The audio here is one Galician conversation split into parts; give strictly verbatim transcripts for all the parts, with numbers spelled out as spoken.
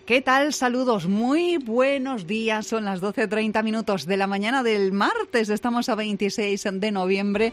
¿Qué tal? Saludos, muy buenos días. Son las doce treinta minutos de la mañana del martes. Estamos a veintiséis de noviembre.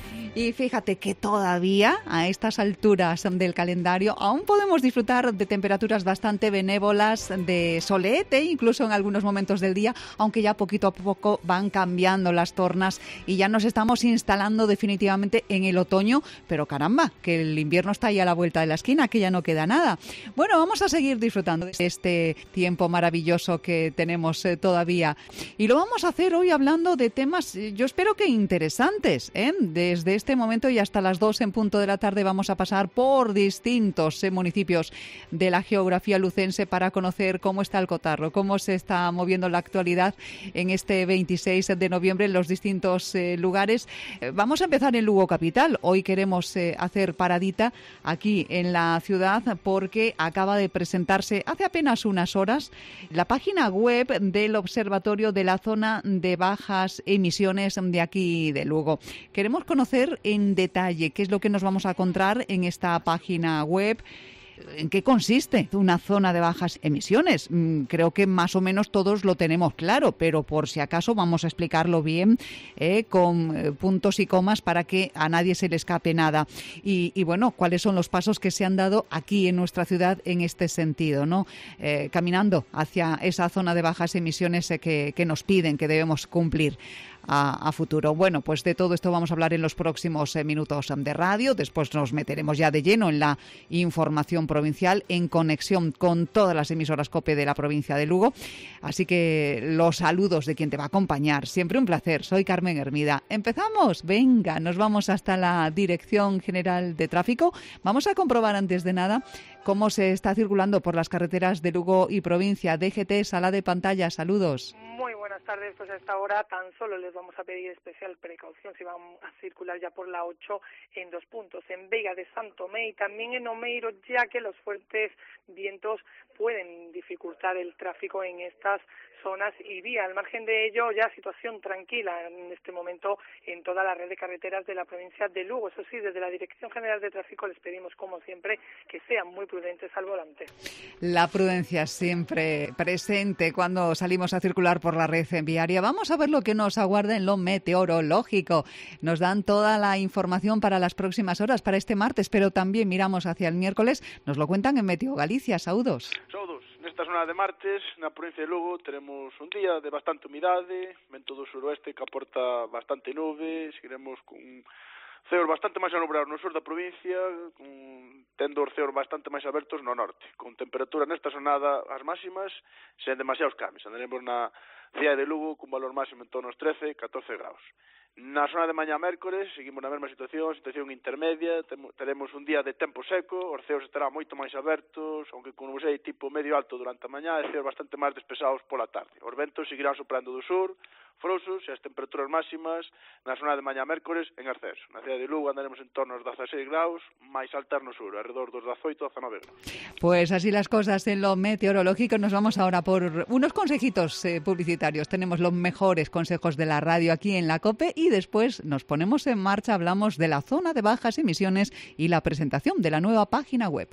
Y fíjate que todavía a estas alturas del calendario aún podemos disfrutar de temperaturas bastante benévolas, de solete, incluso en algunos momentos del día, aunque ya poquito a poco van cambiando las tornas y ya nos estamos instalando definitivamente en el otoño. Pero caramba, que el invierno está ahí a la vuelta de la esquina, que ya no queda nada. Bueno, vamos a seguir disfrutando de este tiempo maravilloso que tenemos eh, todavía. Y lo vamos a hacer hoy hablando de temas, eh, yo espero que interesantes, ¿eh? Desde este momento y hasta las dos en punto de la tarde vamos a pasar por distintos eh, municipios de la geografía lucense para conocer cómo está el cotarro, cómo se está moviendo la actualidad en este veintiséis de noviembre en los distintos eh, lugares. Eh, vamos a empezar en Lugo capital. Hoy queremos eh, hacer paradita aquí en la ciudad porque acaba de presentarse hace apenas unas horas la página web del Observatorio de la Zona de Bajas Emisiones de aquí de Lugo. Queremos conocer en detalle qué es lo que nos vamos a encontrar en esta página web. ¿En qué consiste una zona de bajas emisiones? Creo que más o menos todos lo tenemos claro, pero por si acaso vamos a explicarlo bien, eh, con puntos y comas para que a nadie se le escape nada. Y, y bueno, cuáles son los pasos que se han dado aquí en nuestra ciudad en este sentido, ¿no? Eh, caminando hacia esa zona de bajas emisiones eh, que, que nos piden, que debemos cumplir A, a futuro. Bueno, pues de todo esto vamos a hablar en los próximos eh, minutos de radio. Después nos meteremos ya de lleno en la información provincial en conexión con todas las emisoras COPE de la provincia de Lugo. Así que los saludos de quien te va a acompañar. Siempre un placer. Soy Carmen Hermida. ¿Empezamos? Venga, nos vamos hasta la Dirección General de Tráfico. Vamos a comprobar antes de nada cómo se está circulando por las carreteras de Lugo y provincia. D G T, sala de pantalla. Saludos. Muy buenas tardes, pues a esta hora tan solo les vamos a pedir especial precaución si van a circular ya por la ocho en dos puntos, en Vega de Santo Tomé y también en Omeiro, ya que los fuertes vientos pueden dificultar el tráfico en estas zonas y vía. Al margen de ello, ya situación tranquila en este momento en toda la red de carreteras de la provincia de Lugo. Eso sí, desde la Dirección General de Tráfico les pedimos, como siempre, que sean muy prudentes al volante. La prudencia siempre presente cuando salimos a circular por la red viaria. Vamos a ver lo que nos aguarda en lo meteorológico. Nos dan toda la información para las próximas horas, para este martes, pero también miramos hacia el miércoles. Nos lo cuentan en Meteo Galicia. Saúdos. Saúdos. Nesta zona de martes, na provincia de Lugo, teremos un día de bastante humidade, vento do suroeste que aporta bastante nube, seguiremos con ceos bastante máis anubrados no sur da provincia, con, tendo os ceos bastante máis abertos no norte, con temperatura nesta zonada as máximas sen demasiados cambios. Andaremos na cidade de Lugo con valor máximo en torno aos trece, catorce graus. Na zona de mañá mércores seguimos na mesma situación, situación intermedia, teremos un día de tempo seco, os ceos estarán moito máis abertos, aunque con nubesei tipo medio alto durante a mañá e ceos bastante máis despesados pola tarde. Os ventos seguirán soprando do sur, frouxos e as temperaturas máximas na zona de mañá mércores en ascenso. Na cidade de Lugo andaremos en torno aos dezaseis graus, máis altas no sur, alrededor dos dezaoito a dezanove graus. Pues así las cosas en lo meteorológico. Nos vamos ahora por unos consejitos eh, publicitarios. Tenemos los mejores consejos de la radio aquí en la COPE y después nos ponemos en marcha, hablamos de la zona de bajas emisiones y la presentación de la nueva página web.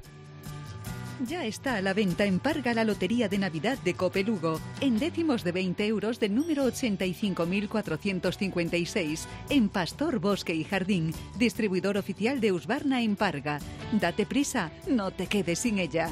Ya está a la venta en Parga la Lotería de Navidad de Cope Lugo, en décimos de veinte euros del número ochenta y cinco mil cuatrocientos cincuenta y seis, en Pastor, Bosque y Jardín, distribuidor oficial de Husqvarna en Parga. Date prisa, no te quedes sin ella.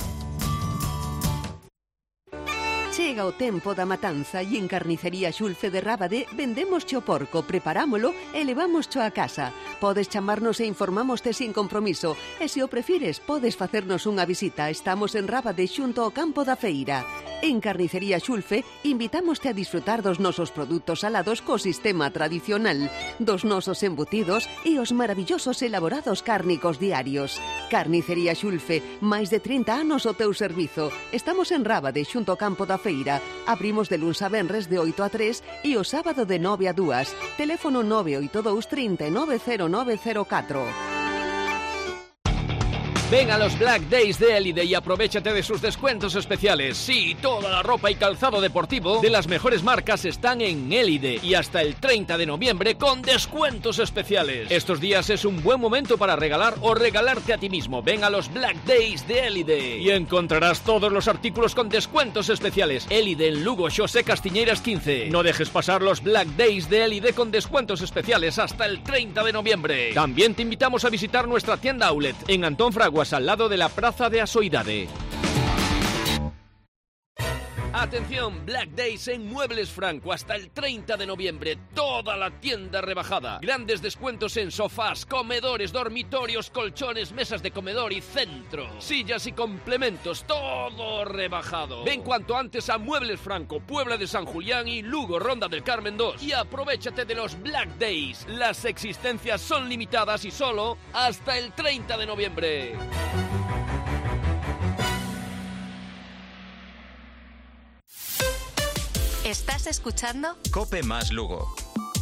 Chega o tempo da matanza e en Carnicería Xulfe de Rábade vendemos cho porco, preparámolo e levámoscho a casa. Podes chamarnos e informámoste sin compromiso e se o prefires podes facernos unha visita. Estamos en Rábade xunto ao campo da feira. En Carnicería Xulfe invitámoste a disfrutar dos nosos produtos salados co sistema tradicional, dos nosos embutidos e os maravillosos elaborados cárnicos diarios. Carnicería Xulfe, máis de trinta anos ao teu servizo. Estamos en Rábade xunto ao campo da feira. Abrimos de luns a venres de oito a tres e o sábado de nove a dúas. Teléfono nove oito dous, trinta e nove, cero nove cero catro. Ven a los Black Days de Elide y aprovéchate de sus descuentos especiales. Sí, toda la ropa y calzado deportivo de las mejores marcas están en Elide y hasta el treinta de noviembre con descuentos especiales. Estos días es un buen momento para regalar o regalarte a ti mismo. Ven a los Black Days de Elide y encontrarás todos los artículos con descuentos especiales. Elide en Lugo, Xosé Castiñeiras quince. No dejes pasar los Black Days de Elide con descuentos especiales hasta el treinta de noviembre. También te invitamos a visitar nuestra tienda Outlet en Antón Fraguas, al lado de la Praza de Asoidade. Atención, Black Days en Muebles Franco hasta el treinta de noviembre. Toda la tienda rebajada. Grandes descuentos en sofás, comedores, dormitorios, colchones, mesas de comedor y centro. Sillas y complementos, todo rebajado. Ven cuanto antes a Muebles Franco, Puebla de San Julián y Lugo, Ronda del Carmen dos. Y aprovéchate de los Black Days. Las existencias son limitadas y solo hasta el treinta de noviembre. ¿Estás escuchando? Cope más Lugo.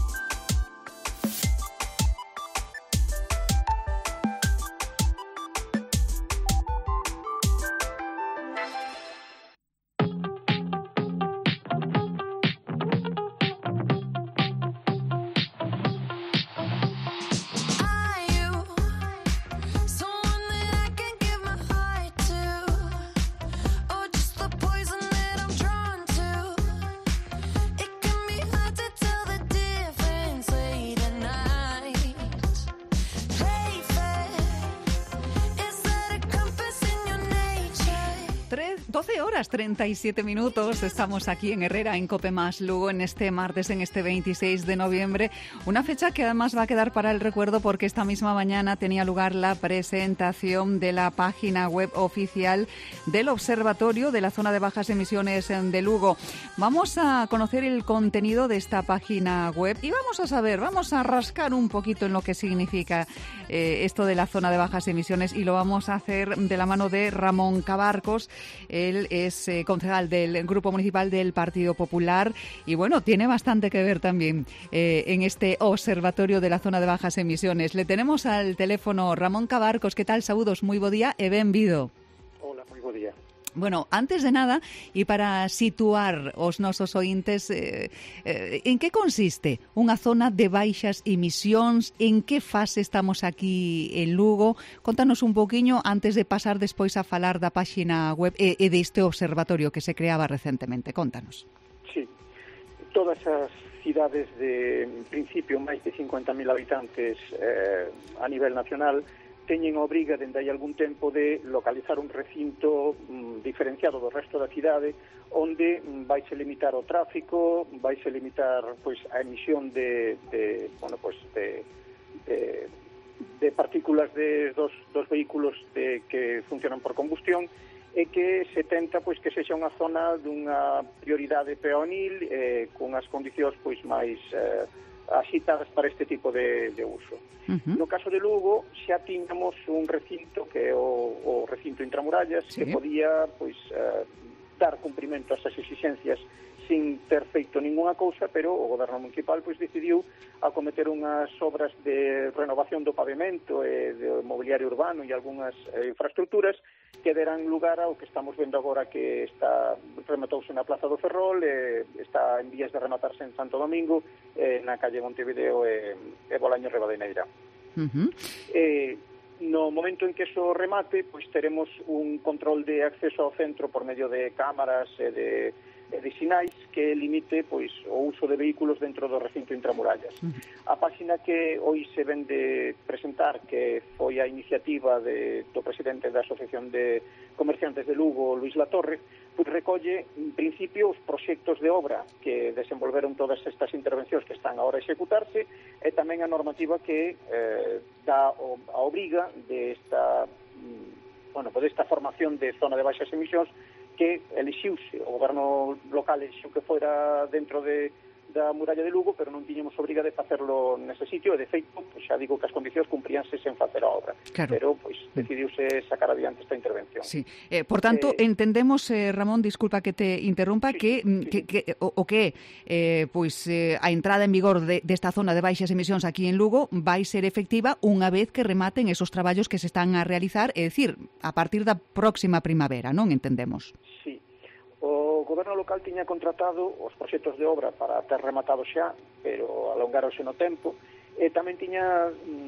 doce horas treinta y siete minutos, estamos aquí en Herrera, en Cope Más Lugo, en este martes, en este veintiséis de noviembre, una fecha que además va a quedar para el recuerdo porque esta misma mañana tenía lugar la presentación de la página web oficial del Observatorio de la Zona de Bajas Emisiones de Lugo. Vamos a conocer el contenido de esta página web y vamos a saber, vamos a rascar un poquito en lo que significa eh, esto de la zona de bajas emisiones, y lo vamos a hacer de la mano de Ramón Cabarcos. Él es eh, concejal del Grupo Municipal del Partido Popular y, bueno, tiene bastante que ver también eh, en este observatorio de la zona de bajas emisiones. Le tenemos al teléfono Ramón Cabarcos. ¿Qué tal? Saúdos, moi bo día e benvido. Hola, moi bo día. Bueno, antes de nada, e para situar os nosos ointes, eh, eh, en que consiste unha zona de baixas emisións? En que fase estamos aquí en Lugo? Contanos un poquinho antes de pasar despois a falar da páxina web e, e deste observatorio que se creaba recentemente. Contanos. Sí, todas as cidades de, en principio, máis de cincuenta mil habitantes eh, a nivel nacional teñen a obriga dende hai algún tempo de localizar un recinto mm, diferenciado do resto da cidade onde mm, vaise limitar o tráfico, vaise limitar pois a emisión de, de bueno, pois de, de, de partículas de, dos, dos vehículos de, que funcionan por combustión, e que se tenta pois que sexa unha zona dunha prioridade peonil eh, con as condicións pois máis eh, axitadas para este tipo de, de uso. Uh-huh. No caso de Lugo xa tiñamos un recinto que é o, o recinto intramurallas, sí, que podía pois eh, dar cumprimento a estas exixencias sin ter feito ninguna cousa, pero o goberno municipal pois decidiu acometer unhas obras de renovación do pavimento e do mobiliario urbano e algunhas eh, infraestructuras que deran lugar ao que estamos vendo agora, que está rematouse na Plaza do Ferrol, e está en vías de rematarse en Santo Domingo, eh, na calle Montevideo e, e Bolaño Ribadeneyra. Uh-huh. Eh, no momento en que eso remate, pois teremos un control de acceso ao centro por medio de cámaras e de de sinais que limite pois o uso de vehículos dentro do recinto intramurallas. A páxina que hoy se ven de presentar, que foi a iniciativa de, do presidente da Asociación de Comerciantes de Lugo, Luis Latorre, pois recolle, en principio, os proxectos de obra que desenvolveron todas estas intervencións que están agora a executarse, e tamén a normativa que eh, dá a obriga de esta, bueno, de esta formación de zona de baixas emisións, que elixiuse, o goberno local elixiu que fora dentro de, da muralla de Lugo, pero non tiñamos obriga de facerlo nese sitio, e de feito, pois xa digo que as condicións cumpríanse sen facer a obra. Claro. Pero, pois, decidiuse sacar adiante esta intervención. Sí. Eh, por tanto, eh, entendemos, eh, Ramón, disculpa que te interrumpa, sí, que, sí, que, que o, o que eh, pois, eh, a entrada en vigor de, desta zona de baixas emisións aquí en Lugo vai ser efectiva unha vez que rematen esos traballos que se están a realizar, é dicir, a partir da próxima primavera, non entendemos? Sí. O goberno local tiña contratado os proxectos de obra para ter rematado xa, pero alongarose no tempo, e tamén tiña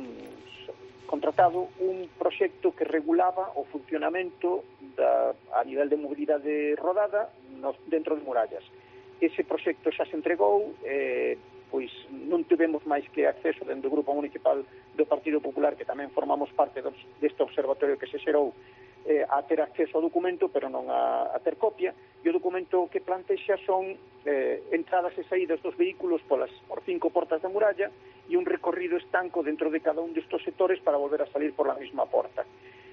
mm, contratado un proxecto que regulaba o funcionamento da, a nivel de mobilidade rodada nos, dentro de murallas. Ese proxecto xa se entregou, eh, pois non tivemos máis que acceso dentro do Grupo Municipal do Partido Popular, que tamén formamos parte dos, deste observatorio que se xerou, eh, a ter acceso ao documento, pero non a, a ter copia, e o documento que plantexa son eh, entradas e saídas dos vehículos polas, por cinco portas da muralla e un recorrido estanco dentro de cada un destos sectores para volver a salir por la mesma porta.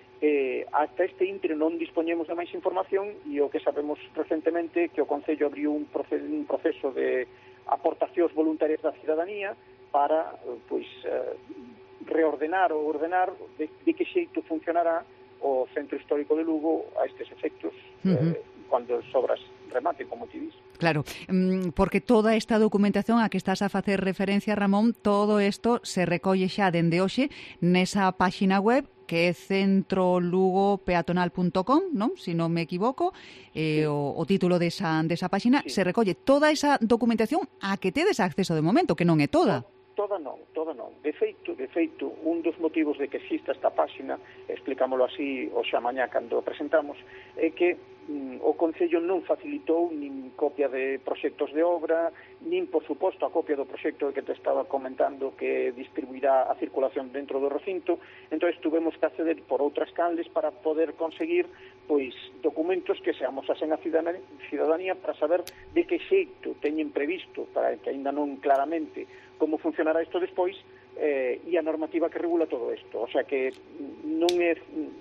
Eh, hasta este intre non dispoñemos de máis información, e o que sabemos recentemente que o Concello abriu un, proce un proceso de aportacións voluntarias da cidadanía para pois, eh, reordenar ou ordenar de, de que xeito funcionará o Centro Histórico de Lugo a estes efectos, uh -huh. eh, cando as obras rematen, como te dis. Claro, porque toda esta documentación a que estás a facer referencia, Ramón, todo isto se recolle xa dende hoxe nesa páxina web que é centro lugo peatonal punto com, non? Si non me equivoco, eh, sí. o, o título desa, desa páxina, sí. Se recolle toda esa documentación a que tedes acceso de momento, que non é toda. Toda non, toda non. De feito, de feito, un dos motivos de que exista esta páxina, explicámoslo así o xa mañá cando presentamos, é que mm, o Concello non facilitou nin copia de proxectos de obra, nin, por suposto, a copia do proxecto que te estaba comentando que distribuirá a circulación dentro do recinto. Entón, tuvemos que acceder por outras canles para poder conseguir pois documentos que se amosasen a cidadanía para saber de que xeito teñen previsto, para que aínda non claramente como funcionará isto despois, eh, e a normativa que regula todo isto. O sea que non é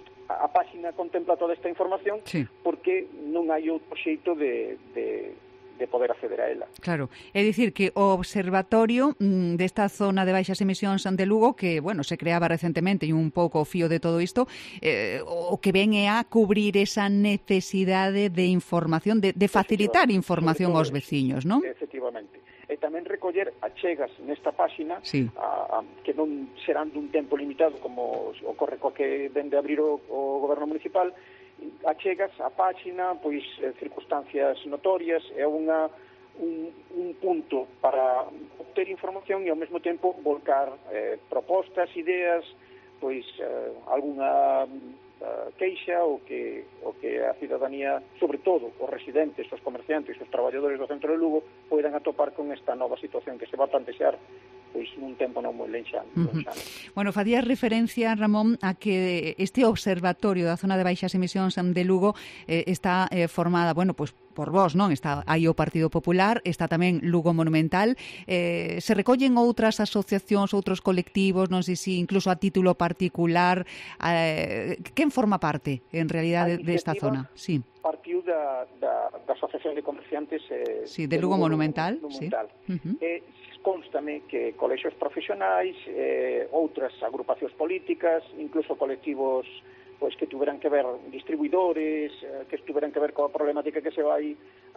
a páxina contempla toda esta información, sí. Porque non hai outro xeito de, de, de poder acceder a ela. Claro, é dicir que o observatorio mmm, desta zona de baixas emisións de Lugo, que, bueno, se creaba recentemente e un pouco o fío de todo isto, eh, o que ven é a cubrir esa necesidade de información, de, de facilitar información aos veciños, non? Efectivamente. E tamén recoller achegas nesta páxina, sí. a, a, que non serán dun tempo limitado como ocorre co que vende abrir o, o goberno municipal, achegas a páxina, pois eh, circunstancias notorias, é unha un, un punto para obter información e ao mesmo tempo volcar eh, propostas, ideas, pois eh, algunha uh, queixa o que o que a cidadanía, sobre todo os residentes, os comerciantes, os traballadores do centro de Lugo poidan atopar con esta nova situación que se va a plantexar pois nun tempo non moi lenxano. Uh -huh. Bueno, facías referencia, Ramón, a que este observatorio da zona de baixas emisións de Lugo eh, está eh, formada, bueno, pois por vos, non? Está aí o Partido Popular, está tamén Lugo Monumental, eh, se recollen outras asociacións, outros colectivos, non sei se incluso a título particular, eh, quen forma parte, en realidade, desta de zona? Sí. Partiu da, da, da Asociación de Comerciantes eh, sí, de Lugo, Lugo Monumental, Monumental. Sí. Uh -huh. eh, constame que colexios profesionais, eh, outras agrupacións políticas, incluso colectivos pois que tuveran que ver distribuidores, eh, que tuveran que ver coa problemática que se vai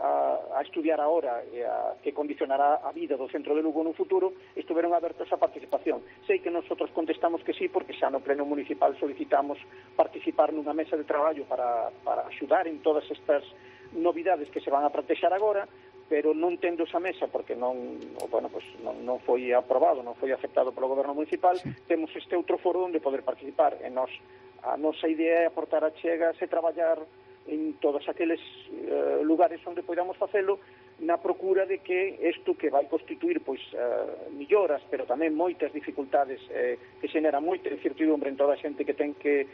a, a estudiar agora e a, que condicionará a vida do centro de Lugo no futuro, estuveron abertos a participación. Sei que nosotros contestamos que sí, porque xa no pleno municipal solicitamos participar nunha mesa de traballo para, para axudar en todas estas novidades que se van a protexar agora, pero non tendo esa mesa porque non, bueno, pues non, non foi aprobado, non foi aceptado polo goberno municipal, sí. Temos este outro foro onde poder participar. E nos, a nosa idea é aportar achegas e traballar en todos aqueles uh, lugares onde podamos facelo na procura de que isto que vai constituir pois uh, milloras, pero tamén moitas dificultades eh, que xenera moita incertidumbre en toda a xente que ten que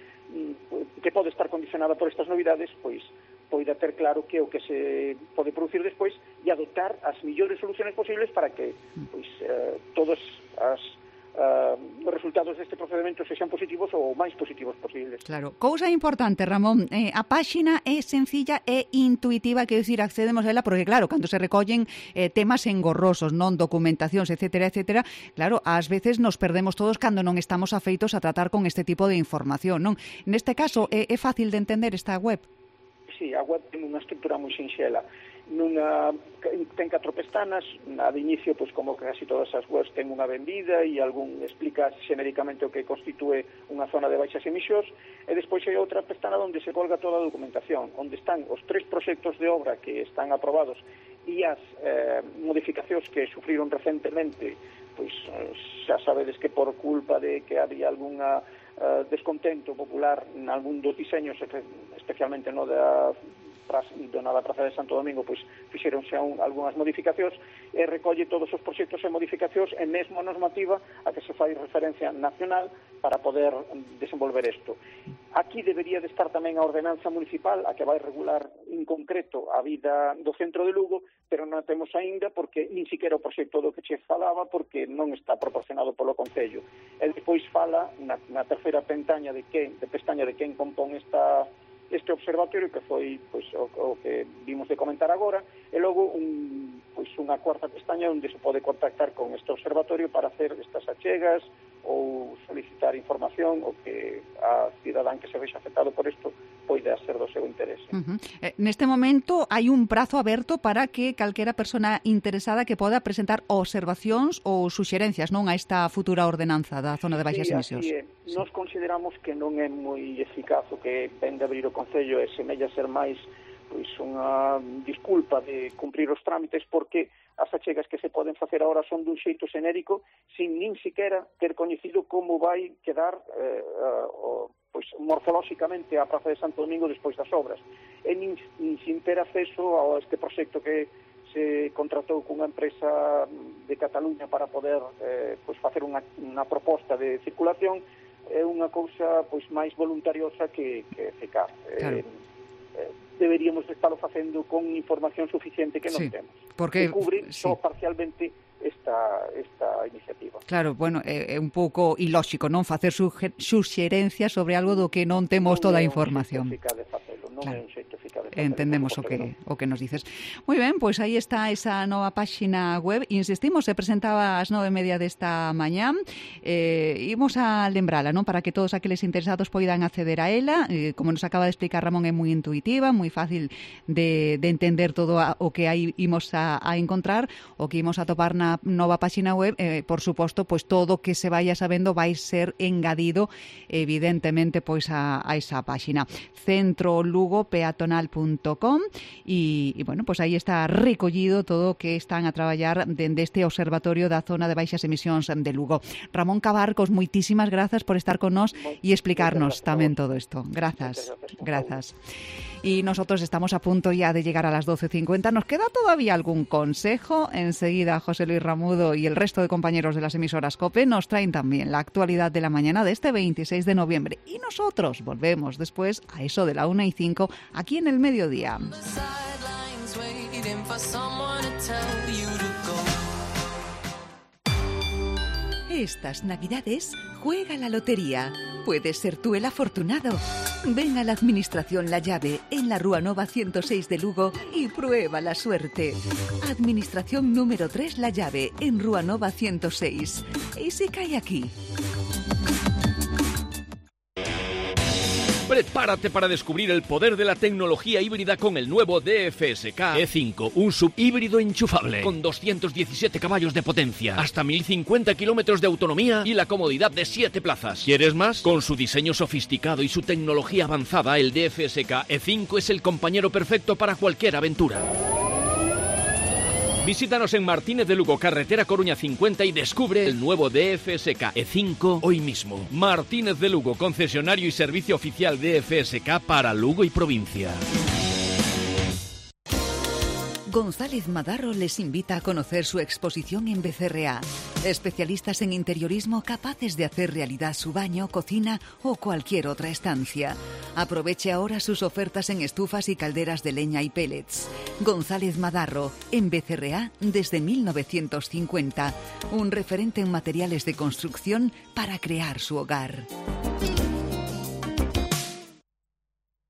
que pode estar condicionada por estas novidades, pois poida ter claro que é o que se pode producir despois e adoptar as millores soluciones posibles para que pois eh, todas as uh, os resultados deste procedimento sexan positivos ou máis positivos posibles. Claro. Cousa importante, Ramón, eh, a páxina é sencilla e intuitiva, quero dicir, accedemos a ela, porque claro, cando se recollen eh, temas engorrosos, non documentacións, etcétera, etcétera, claro, ás veces nos perdemos todos cando non estamos afeitos a tratar con este tipo de información, non? Neste caso, é, é fácil de entender esta web? Sí, a web ten unha estrutura moi sinxela. Nunha, ten catro pestanas, na de inicio, pois como casi todas as webs, ten unha benvida e algún explica xenéricamente o que constitúe unha zona de baixas emisións, e despois hai outra pestana onde se colga toda a documentación, onde están os tres proxectos de obra que están aprobados e as eh, modificacións que sufriron recentemente, pois xa sabedes que por culpa de que había algunha uh, descontento popular en algún dos diseños, especialmente no da na da Praza de Santo Domingo, pois fixeronse un, algunhas modificacións e recolle todos os proxectos e modificacións e mesmo a normativa a que se fai referencia nacional para poder desenvolver isto. Aquí debería de estar tamén a ordenanza municipal a que vai regular en concreto a vida do centro de Lugo, pero non a temos aínda porque nin siquiera o proxecto do que che falaba porque non está proporcionado polo Concello. E despois fala na, na terceira pestaña de quen, de pestaña de quen compón esta este observatorio que foi pois o, o que vimos de comentar agora, e logo un, pois unha cuarta pestaña onde se pode contactar con este observatorio para hacer estas achegas ou solicitar información o que a cidadán que se vexa afectado por isto poida ser do seu interese. Uh-huh. Eh, neste momento hai un prazo aberto para que calquera persona interesada que poda presentar observacións ou suxerencias, non, a esta futura ordenanza da zona de baixas sí, emisións. Sí, sí. Nos consideramos que non é moi eficaz o que ven de abrir o Concello e semella ser máis pois unha disculpa de cumprir os trámites porque as achegas que se poden facer agora son dun xeito xenérico sin nin siquiera ter coñecido como vai quedar eh, o, pois morfolóxicamente a Praza de Santo Domingo despois das obras e nin, nin sin ter acceso a este proxecto que se contratou cunha empresa de Cataluña para poder eh, pois facer unha, unha proposta de circulación é unha cousa pois máis voluntariosa que, que eficaz. Claro. Eh, eh, deberíamos estarlo facendo con información suficiente que non sí, temos. Porque que cubre sí. só parcialmente esta esta iniciativa. Claro, bueno, é, é un pouco ilóxico, non, facer suxerencias sobre algo do que non temos non toda a información. Non é un xeito eficaz de facelo, non claro. é un xeito eficaz de facelo. Entendemos o que o que nos dices. Moi ben, pois pues aí está esa nova páxina web. Insistimos, se presentaba ás nove e media desta mañá. Eh, imos a lembrala, non, para que todos aqueles interesados poidan acceder a ela. Eh, como nos acaba de explicar Ramón, é moi intuitiva, moi fácil de, de entender todo a, o que aí imos a, a encontrar, o que imos a topar na nova páxina web. Eh, por suposto, pois pues, todo o que se vaya sabendo vai ser engadido evidentemente pois pues, a, a esa páxina centro lugo peatonal punto com e, e bueno, pois pues aí está recollido todo o que están a traballar dende este observatorio da zona de baixas emisións de Lugo. Ramón Cabarcos, moitísimas grazas por estar con nós e explicarnos tamén todo isto. Grazas. Grazas. Y nosotros estamos a punto ya de llegar a las doce cincuenta. ¿Nos queda todavía algún consejo? Enseguida José Luis Ramudo y el resto de compañeros de las emisoras COPE nos traen también la actualidad de la mañana de este veintiséis de noviembre. Y nosotros volvemos después a eso de la una y cinco aquí en el mediodía. Estas Navidades juega la lotería. Puedes ser tú el afortunado. Ven a la Administración La Llave en la Rúa Nova ciento seis de Lugo y prueba la suerte. Administración número tres La Llave en Rúa Nova ciento seis. ¿Y si cae aquí? Prepárate para descubrir el poder de la tecnología híbrida con el nuevo D F S K E cinco, un subhíbrido enchufable con doscientos diecisiete caballos de potencia, hasta mil cincuenta kilómetros de autonomía y la comodidad de siete plazas. ¿Quieres más? Con su diseño sofisticado y su tecnología avanzada, el D F S K E cinco es el compañero perfecto para cualquier aventura. Visítanos en Martínez de Lugo, carretera Coruña cincuenta y descubre el nuevo D F S K E cinco hoy mismo. Martínez de Lugo, concesionario y servicio oficial D F S K para Lugo y provincia. González Madarro les invita a conocer su exposición en B C R A. Especialistas en interiorismo capaces de hacer realidad su baño, cocina o cualquier otra estancia. Aproveche ahora sus ofertas en estufas y calderas de leña y pellets. González Madarro, en B C R A desde mil novecientos cincuenta. Un referente en materiales de construcción para crear su hogar.